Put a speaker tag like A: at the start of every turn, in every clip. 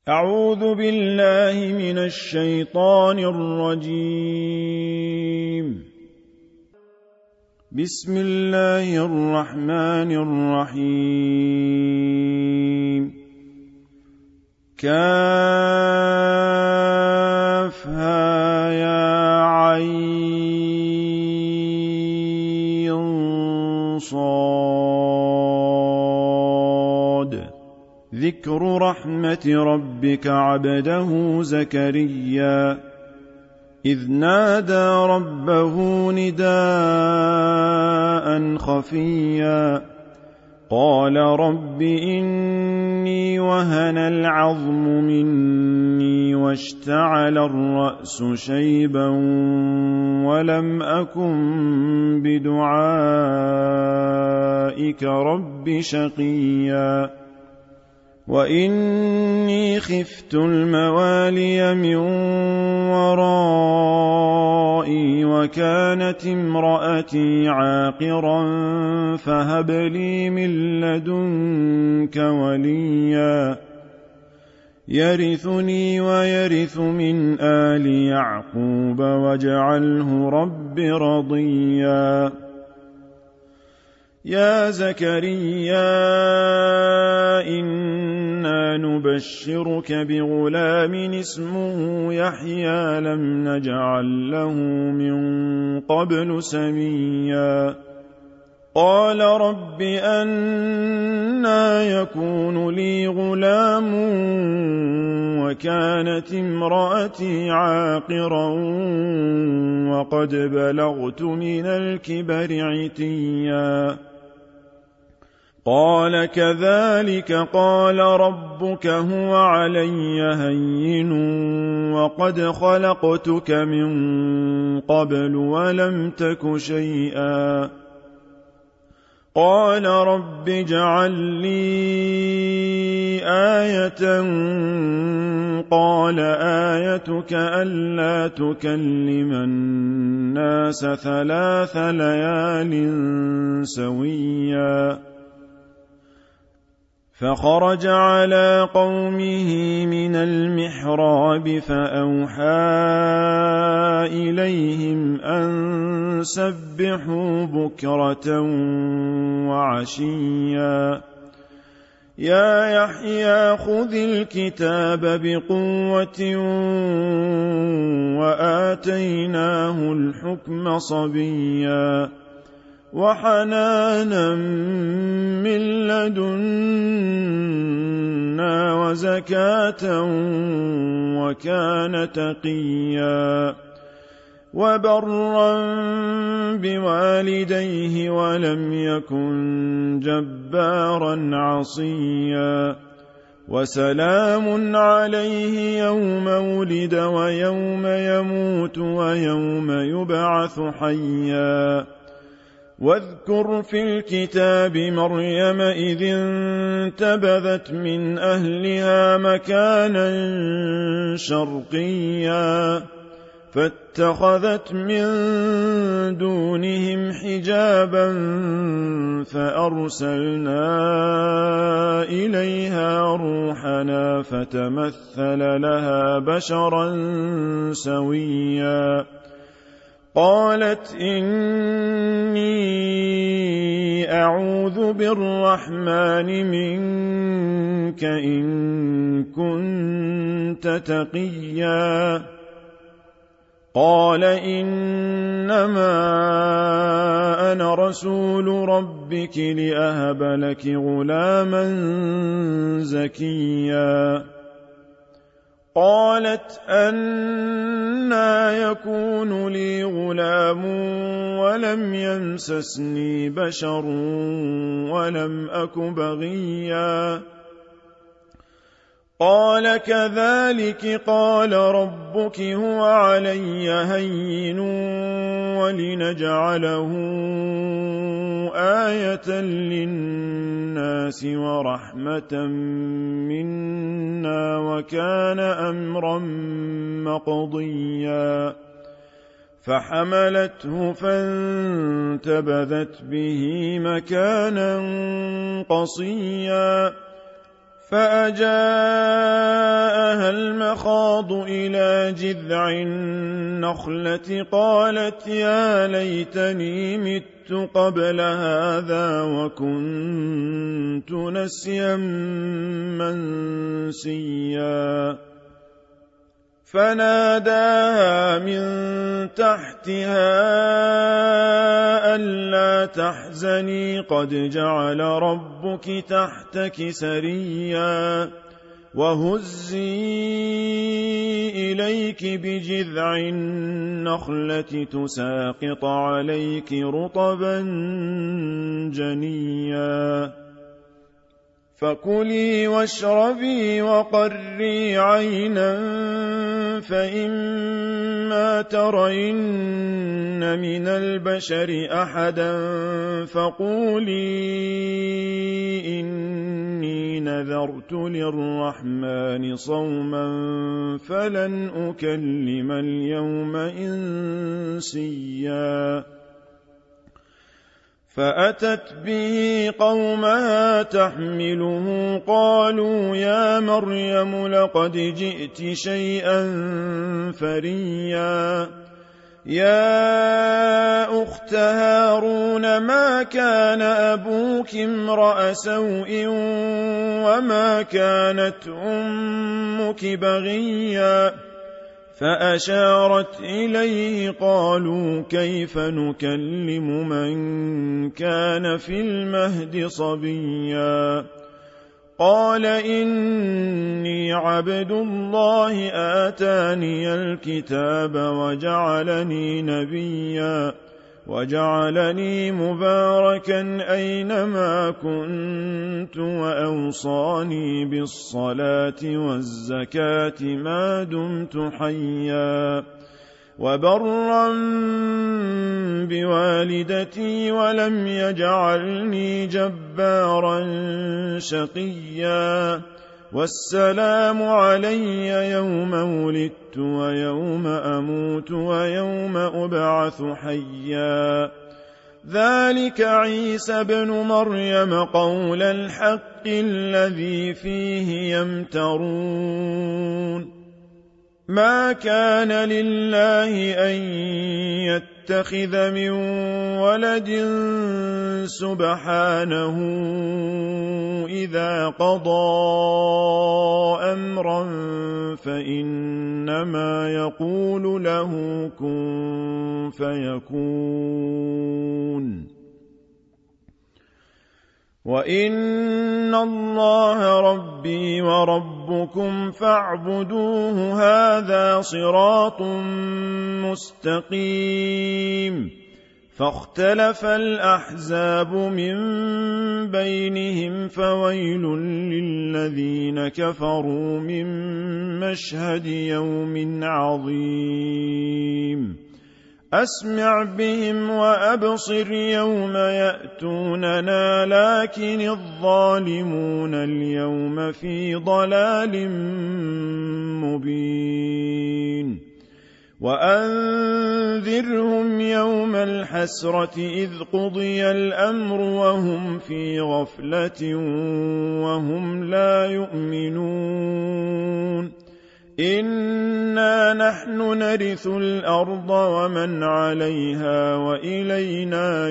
A: أعوذ بالله من الشيطان الرجيم. بسم الله الرحمن الرحيم. كافها يا عين صاد. ذكر رحمة ربك عبده زكريا إذ نادى ربه نداء خفيا قال رب إني وهن العظم مني واشتعل الرأس شيبا ولم أكن بدعائك رب شقيا وإني خفت الموالي من ورائي وكانت امرأتي عاقرا فهب لي من لدنك وليا يرثني ويرث من آل يعقوب واجعله رب رضيا. يا زكريا إنا نبشرك بغلام اسمه يحيى لم نجعل له من قبل سميا قال رب أنى يكون لي غلام وكانت امرأتي عاقرا وقد بلغت من الكبر عتيا قال كذلك قال ربك هو علي هين وقد خلقتك من قبل ولم تك شيئا قال رب اجعل لي آية قال آيتك ألا تكلم الناس 3 ليال سويا فخرج على قومه من المحراب فأوحى إليهم أن سبحوا بكرة وعشيا يا يحيى خذ الكتاب بقوة وآتيناه الحكم صبيا وحنانا من لدنا وزكاة وكان تقيا وبرا بوالديه ولم يكن جبارا عصيا وسلام عليه يوم ولد ويوم يموت ويوم يبعث حيا واذكر في الكتاب مريم إذ انتبذت من أهلها مكانا شرقيا فاتخذت من دونهم حجابا فأرسلنا إليها روحنا فتمثل لها بشرا سويا قالت إني أعوذ بالرحمن منك إن كنت تقيا قال إنما أنا رسول ربك لأهب لك غلاما زكيا قالت أنى يكون لي غلام ولم يمسسني بشر ولم أك بغيا قال كذلك قال ربك هو علي هين ولنجعله آية للناس ورحمة منا وكان أمرا مقضيا فحملته فانتبذت به مكانا قصيا فأجاء تخاض إلى جذع النخلة قالت يا ليتني مت قبل هذا وكنت نسيا منسيا فناداها من تحتها ألا تحزني قد جعل ربك تحتك سريا وهزي إليك بجذع النخلة تساقط عليك رطبا جنيا فكلي واشربي وقري عينا فإما ترين من البشر أحدا فقولي إني نذرت للرحمن صوما فلن أكلم اليوم إنسيا فأتت به قومها تحمله قالوا يا مريم لقد جئت شيئا فريا يا أخت هارون ما كان أبوك امرأ سوء وما كانت أمك بغيا فأشارت إليه قالوا كيف نكلم من كان في المهد صبيا قال إني عبد الله آتاني الكتاب وجعلني نبيا وجعلني مباركا أينما كنت وأوصاني بالصلاة والزكاة ما دمت حيا وبرا بوالدتي ولم يجعلني جبارا شقيا والسلام علي يوم ولدت ويوم أموت ويوم أبعث حيا ذلك عيسى بن مريم قول الحق الذي فيه يمترون ما كان لله أن يتخذ من ولد سبحانه إذا قضى أمرا فإنما يقول له كن فيكون وإن الله ربي وربكم فاعبدوه هذا صراط مستقيم فاختلف الأحزاب من بينهم فويل للذين كفروا من مشهد يوم عظيم أسمع بهم وأبصر يوم يأتوننا لكن الظالمون اليوم في ضلال مبين وأنذرهم يوم الحسرة إذ قضي الأمر وهم في غفلة وهم لا يؤمنون إنا نحن نرث الأرض ومن عليها وإلينا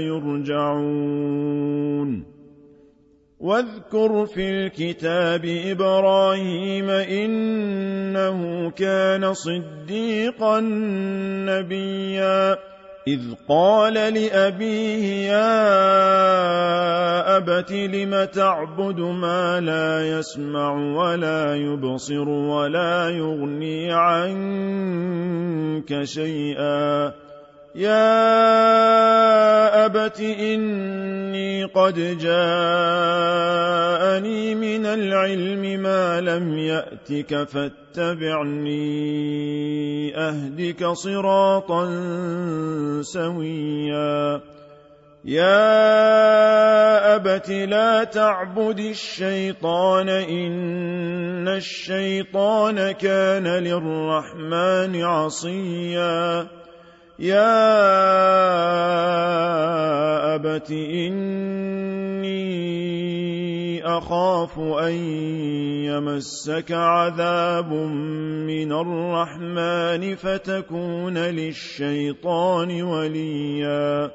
A: يرجعون واذكر في الكتاب إبراهيم إنه كان صديقا نبيا إذ قال لأبيه يا أبت لم تعبد ما لا يسمع ولا يبصر ولا يغني عنك شيئا يا أبت إني قد جاءني من العلم ما لم يأتك فاتبعني أهدك صراطا سويا يا أبت لا تعبد الشيطان إن الشيطان كان للرحمن عصيا يا أبت إني أخاف أن يمسك عذاب من الرحمن فتكون للشيطان وليا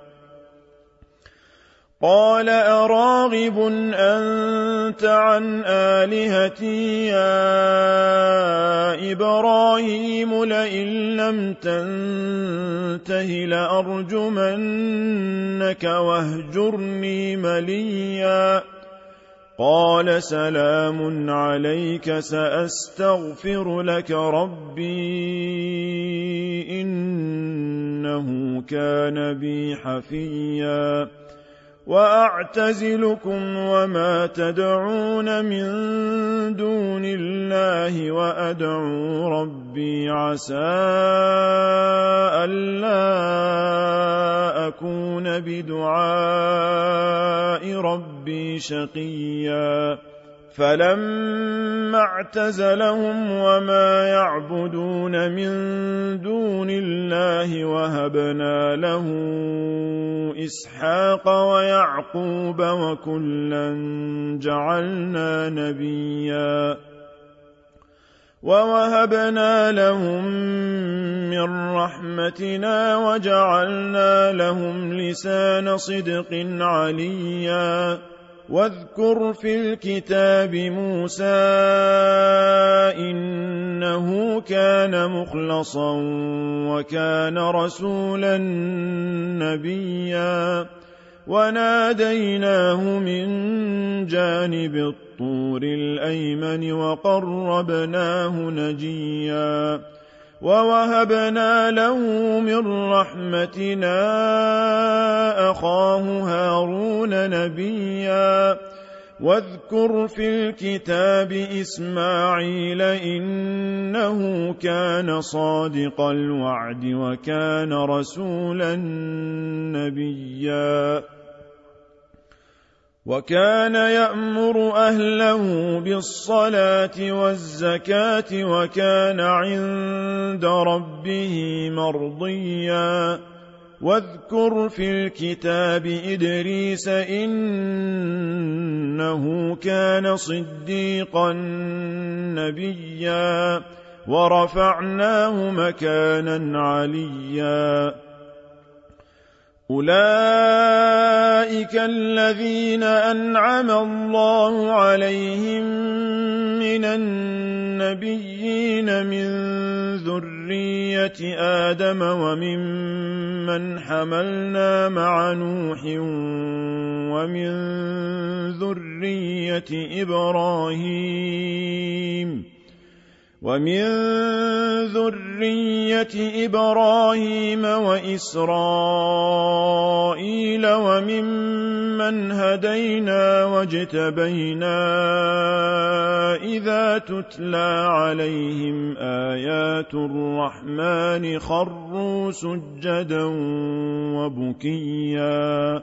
A: قال أراغب أنت عن آلهتي يا إبراهيم لئن لم تنته لأرجمنك واهجرني مليا قال سلام عليك سأستغفر لك ربي إنه كان بي حفيا وأعتزلكم وما تدعون من دون الله وأدعو ربي عسى ألا أكون بدعاء ربي شقيا فلما اعتزلهم وما يعبدون من دون الله وهبنا له إسحاق ويعقوب وكلا جعلنا نبيا ووهبنا لهم من رحمتنا وجعلنا لهم لسان صدق عليا واذكر في الكتاب موسى إنه كان مخلصا وكان رسولا نبيا وناديناه من جانب الطور الأيمن وقربناه نجيا ووهبنا له من رحمتنا أخاه هارون نبيا واذكر في الكتاب إسماعيل إنه كان صادق الوعد وكان رسولا نبيا وكان يأمر أهله بالصلاة والزكاة وكان عند ربه مرضيا واذكر في الكتاب إدريس إنه كان صديقا نبيا ورفعناه مكانا عليا أولئك الذين أنعم الله عليهم من النبيين من ذرية آدم وممن حملنا مع نوح ومن ذرية إبراهيم وإسرائيل وممن هدينا واجتبينا إذا تتلى عليهم آيات الرحمن خروا سجدا وبكيا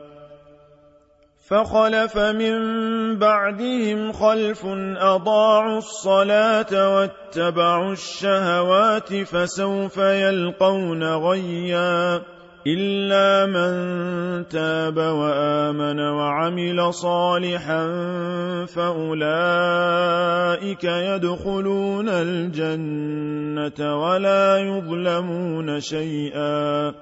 A: فخلف من بعدهم خلف أضاعوا الصلاة واتبعوا الشهوات فسوف يلقون غيا إلا من تاب وآمن وعمل صالحا فأولئك يدخلون الجنة ولا يظلمون شيئا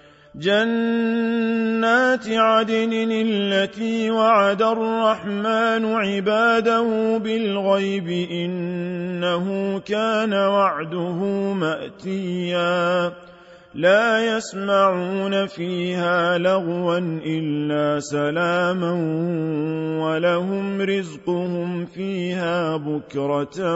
A: جنات عدن التي وعد الرحمن عباده بالغيب إنه كان وعده مأتيا لا يسمعون فيها لغوا إلا سلاما ولهم رزقهم فيها بكرة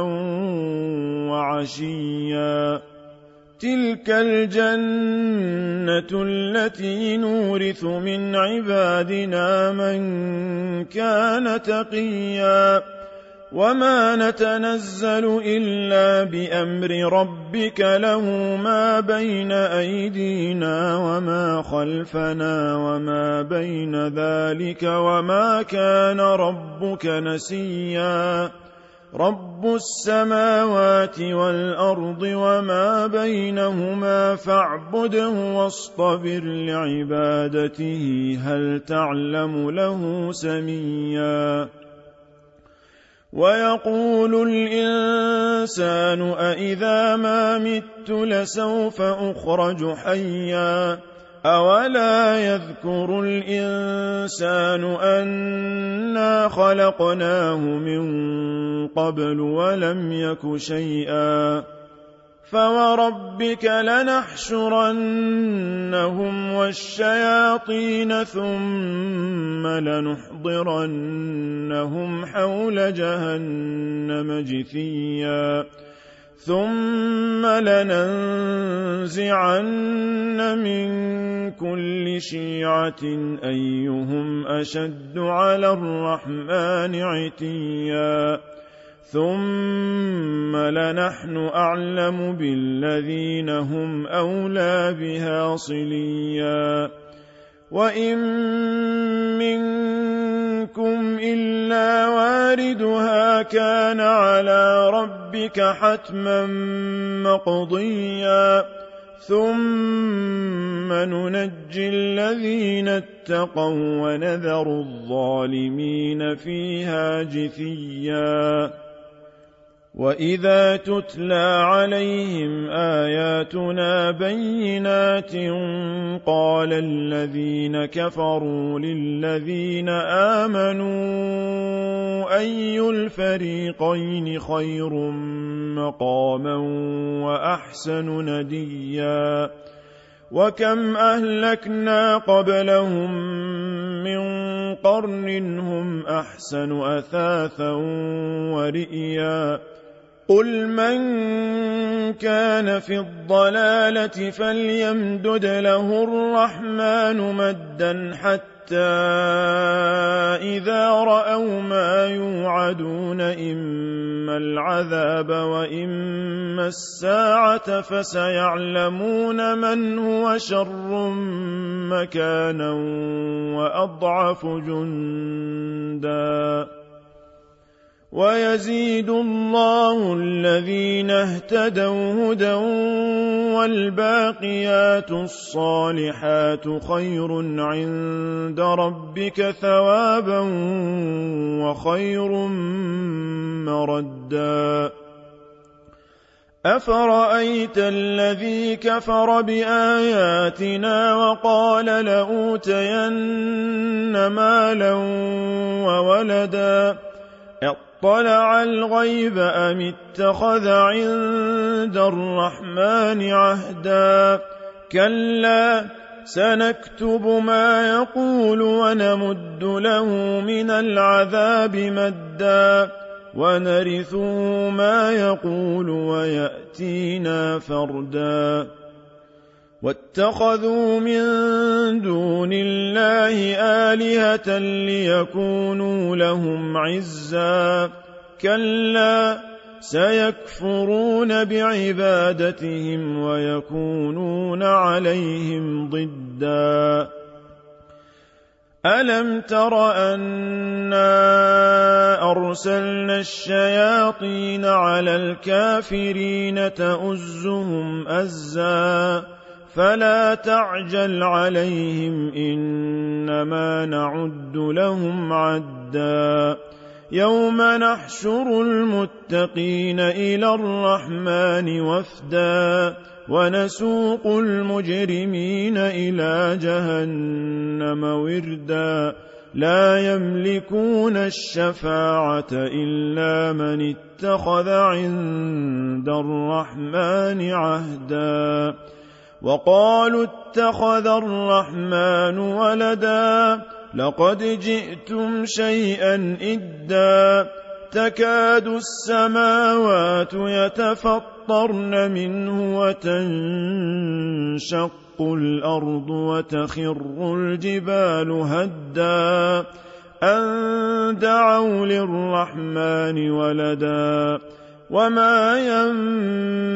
A: وعشيا تلك الجنة التي نورث من عبادنا من كان تقيا وما نتنزل إلا بأمر ربك له ما بين أيدينا وما خلفنا وما بين ذلك وما كان ربك نسيا رب السماوات والأرض وما بينهما فاعبده واصطبر لعبادته هل تعلم له سميا ويقول الإنسان أإذا ما مت لسوف أخرج حيا أولا يذكر الإنسان أنا خلقناه من قبل ولم يك شيئا فوربك لنحشرنهم والشياطين ثم لنحضرنهم حول جهنم جثيا ثم لننزعن من كل شيعة أيهم أشد على الرحمن عتيا ثم لنحن أعلم بالذين هم أولى بها صليا وإن منكم إلا واردها كان على ربك حتما مقضيا ثم ننجي الذين اتقوا ونذر الظالمين فيها جثيا وإذا تتلى عليهم آياتنا بينات قال الذين كفروا للذين آمنوا أي الفريقين خير مقاما وأحسن نديا وكم أهلكنا قبلهم من قرن هم أحسن أثاثا ورئيا قل من كان في الضلالة فليمدد له الرحمن مدا حتى إذا رأوا ما يوعدون إما العذاب وإما الساعة فسيعلمون من هو شر مكانا وأضعف جندا ويزيد الله الذين اهتدوا هدى والباقيات الصالحات خير عند ربك ثوابا وخير مردا أفرأيت الذي كفر بآياتنا وقال لأوتين مالا وولدا اطلع الغيب أم اتخذ عند الرحمن عهدا كلا سنكتب ما يقول ونمد له من العذاب مدا ونرثه ما يقول ويأتينا فردا واتخذوا من دون الله آلهة ليكونوا لهم عزا كلا سيكفرون بعبادتهم ويكونون عليهم ضدا ألم تر أنا أرسلنا الشياطين على الكافرين تؤزهم أزا فلا تعجل عليهم إنما نعد لهم عدا يوم نحشر المتقين إلى الرحمن وفدا ونسوق المجرمين إلى جهنم وردا لا يملكون الشفاعة إلا من اتخذ عند الرحمن عهدا وقالوا اتخذ الرحمن ولدا لقد جئتم شيئا إدا تكاد السماوات يتفطرن منه وتنشق الأرض وتخر الجبال هدا أن دعوا للرحمن ولدا وما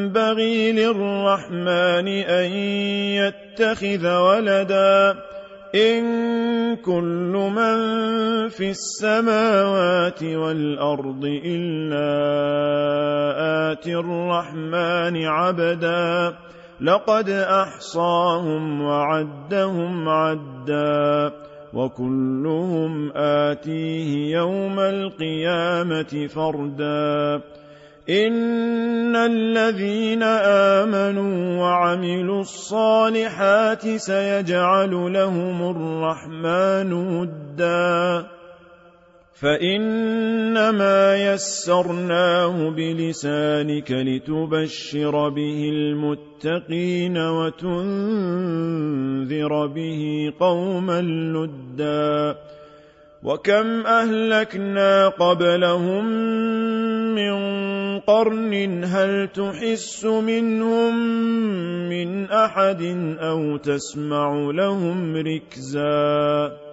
A: ينبغي للرحمن أن يتخذ ولدا إن كل من في السماوات والأرض إلا آتي الرحمن عبدا لقد أحصاهم وعدهم عدا وكلهم آتيه يوم القيامة فردا إن الذين آمنوا وعملوا الصالحات سيجعل لهم الرحمن ودا فإنما يسرناه بلسانك لتبشر به المتقين وتنذر به قوما لدا وكم أهلكنا قبلهم من قرن هل تحس منهم من أحد أو تسمع لهم ركزا